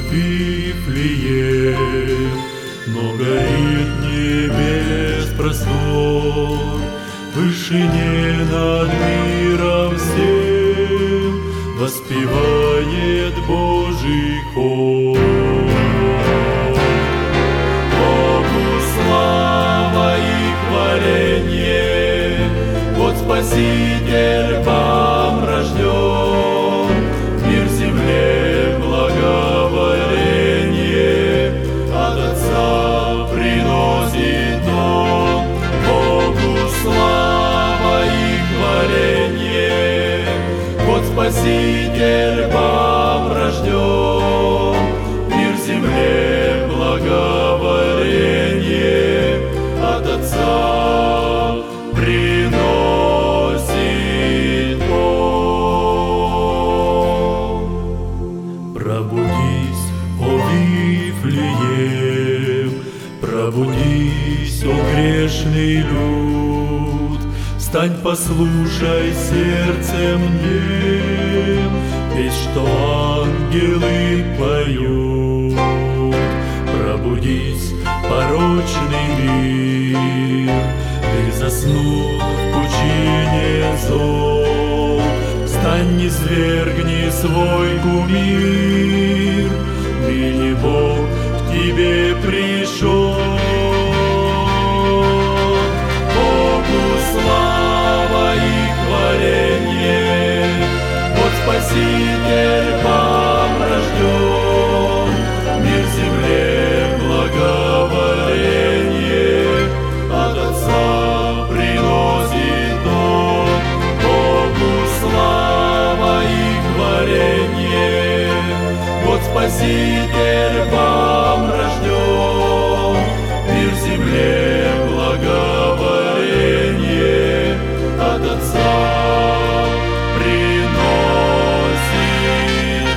Вифлеем, но горит небес простор, в вышине над миром всем воспевает Божий хор. Богу слава и хваленье, вот Спаситель вам рожден, мир земле благоволение от Отца приносит Он. Богу слава и хваленье, вот Спаситель вам рожден, мир земле благоволение от Отца приносит Он. Пробудись, о Вифлеем, пробудись, о грешный люд, встань, послушай сердцем нем песнь, что ангелы поют. Пробудись, порочный мир, ты заснул в пучине зол, встань, низвергни свой кумир, ныне Бог к тебе пришел. Богу слава и хваленье, вот Спаситель вам рожден, мир земле благоволение от Отца приносит Он. Богу слава и хваленье, вот Спаситель вам рожден, мир земле благоволение от Отца приносит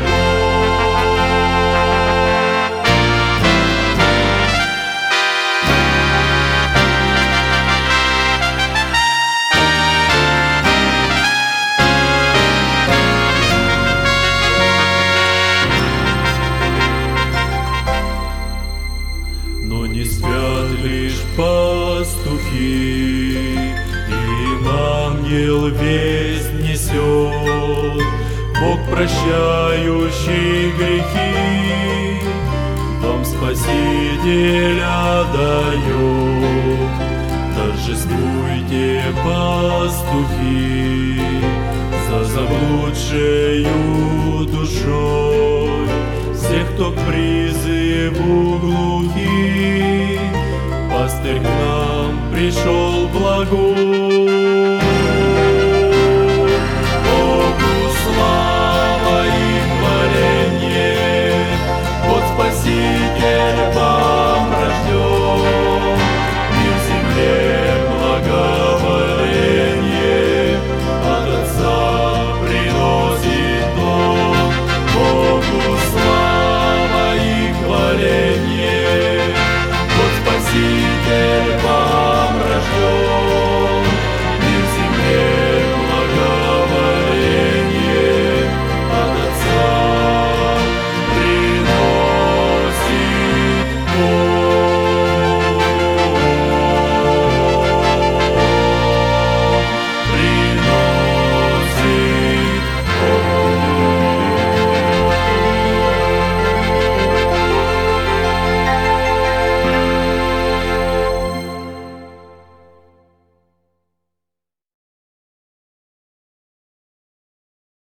Он. Но не спят лишь пастухи, им ангел весть несет, Бог, прощающий грехи, вам Спасителя дает. Торжествуйте, пастухи, за заблудшею душой, всех, кто к призыву глухи, пастырь к нам пришел благой.